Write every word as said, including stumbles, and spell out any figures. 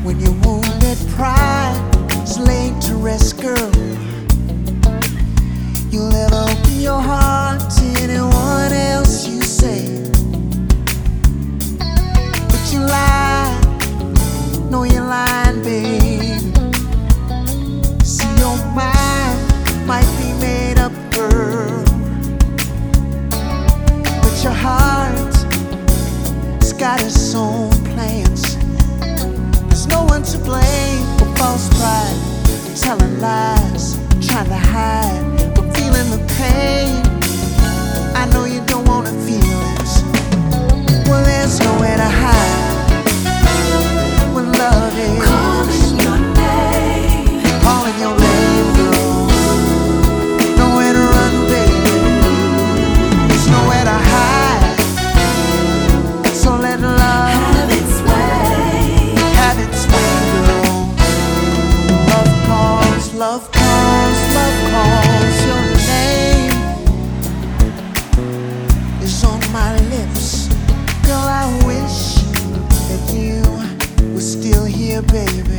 When your wounded pride is laid to rest, girl, you'll never open your heart to anyone else, you say. But you lie, know you're lying, babe. See, your mind might be made up, girl, but your heart's got its own plans. There's no one to blame for false pride, telling lies, trying to hide, but feeling the pain. I know you don't wanna feel this. Well, there's nowhere to hide when love is calling your name, calling your name, girl. Nowhere to run, baby. There's nowhere to hide. So let love have its way. have its way, girl. Love calls, love calls, love calls. Your name is on my lips. Girl, I wish that you were still here, baby.